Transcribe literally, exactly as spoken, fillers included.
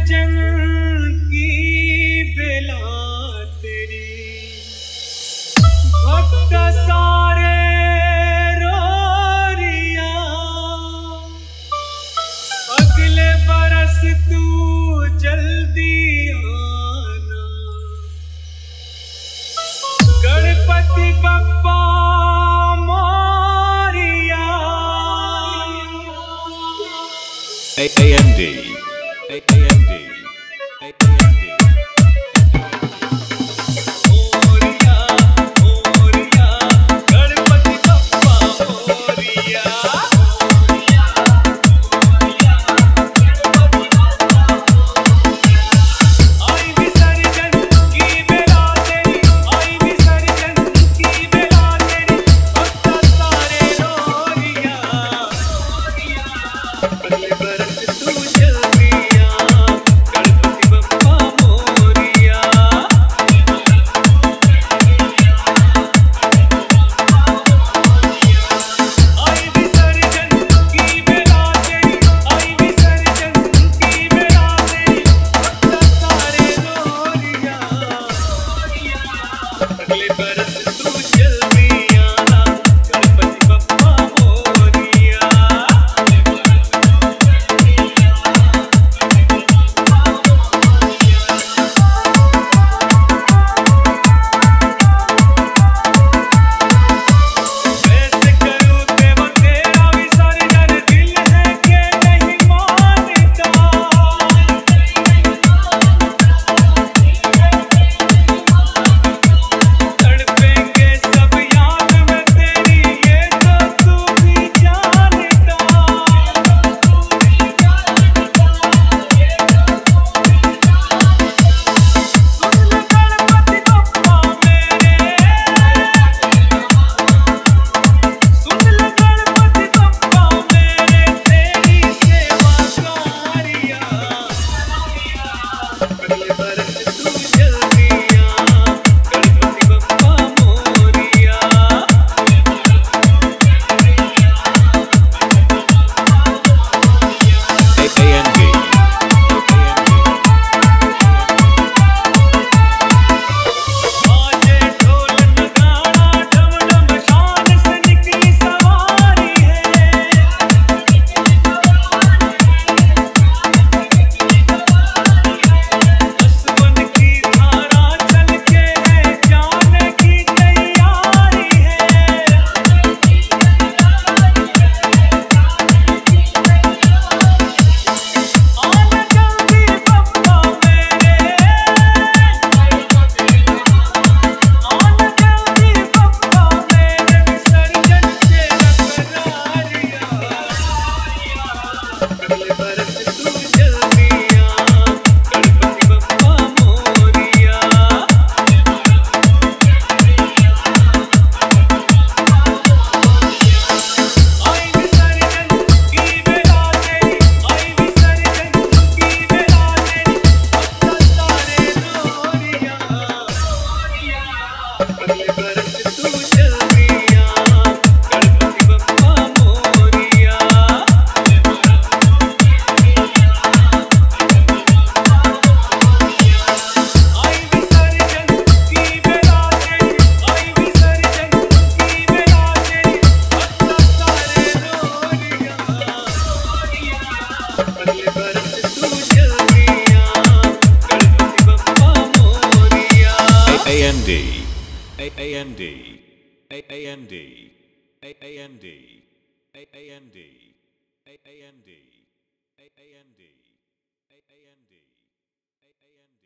विसर्जन की बेला तेरी भक्त सारे रो रिया। अगले बरस तू जल्दी आना गणपति बप्पा मोरिया। A M D A M D A M D मोरिया मोरिया गणपति बप्पा मोरिया। मोरिया मोरिया गणपति बप्पा मोरिया। आई विसर्जन की बेला तेरी आई विसर्जन की बेला तेरी भक्त सारे रो रिया। अगले बरस तू जल्दी आ गणपति बप्पा मोरिया। आई विसर्जन की बेला तेरी आई विसर्जन की बेला तेरी भक्त सारे रो रिया। अगले बरस तू जल्दी आना गणपति बप्पा मोरिया। कैसे करूं देवा तेरा विसर्जन दिल है के नहीं मानता। तड़पेंगे सब याद में तेरी ये तो तू भी जानता। सुन ले गणपति बप्पा मेरे सुन ले गणपति बप्पा मेरे तेरी सेवा कारिया। अगले बरस तू जल्दी आ गणपति बप्पा मोरिया। A M D बाजे ढोल नगाड़ा डम डम शान से निकली सवारी है। असवन की धारा चल के है जाने की तैयारी है। आना जल्दी बप्पा मेरे आना जल्दी बप्पा मेरे विसर्जन तेरा करारिया। अगले बरस तू जल्दी आ गणपति बप्पा मोरिया। आई विसर्जन की बेला तेरी आई विसर्जन की बेला तेरी भक्त सारे रो रिया। अगले बरस तू जल्दी आ गणपति बप्पा मोरिया। आई विसर्जन की बेला तेरी आई विसर्जन की बेला तेरी भक्त सारे रो रिया। अगले बरस तू जल्दी आ गणपति बप्पा मोरिया। A M D A M D A M D A M D A M D A M D A M D A M D A M D